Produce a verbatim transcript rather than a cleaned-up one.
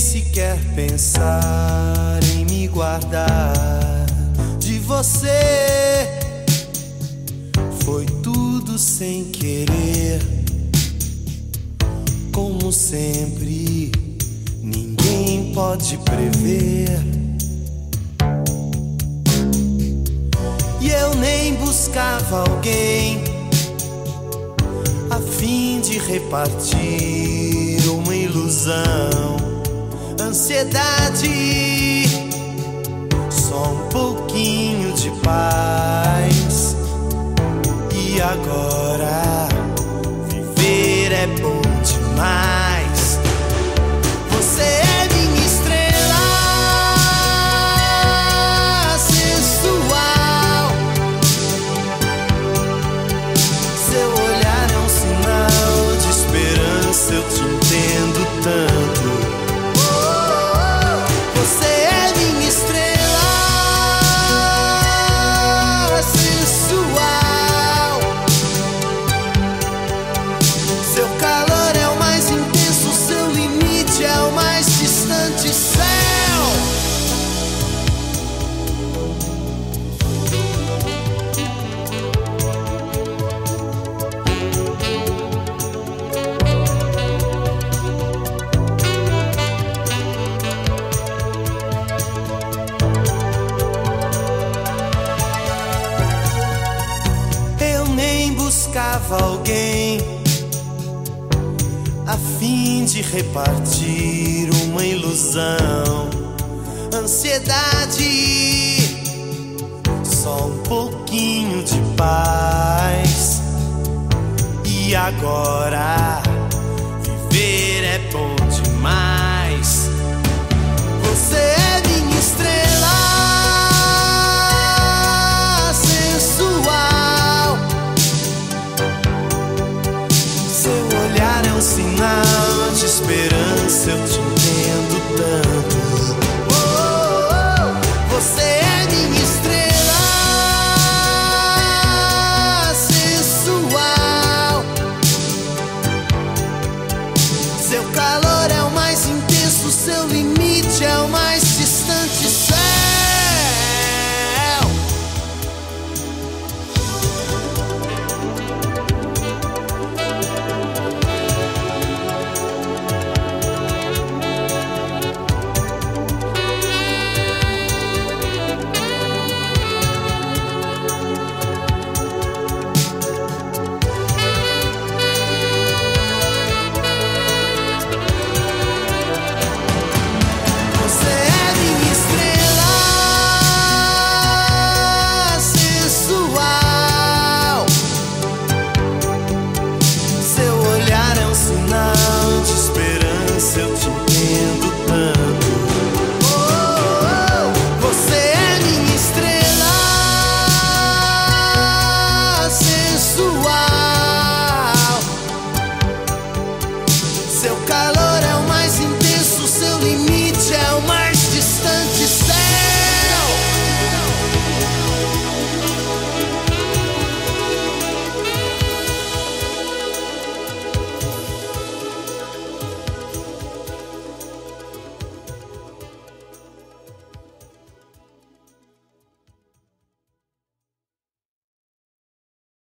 sequer pensar em me guardar de você. Foi tudo sem querer, como sempre, ninguém pode prever. E eu nem buscava alguém a fim de repartir uma ilusão, ansiedade, só um pouquinho de paz. E agora viver é bom demais. Você é minha estrela sensual. Seu olhar é um sinal de esperança, eu te entendo tanto. Você é minha estrela sensual. Seu calor é o mais intenso, seu limite é o mais distante céu. Eu nem buscava alguém a fim de repartir uma ilusão, ansiedade, só um pouquinho de paz. E agora viver é bom demais. Você é minha estrela sensual. Seu olhar é um sinal de esperança, eu te entendo tanto.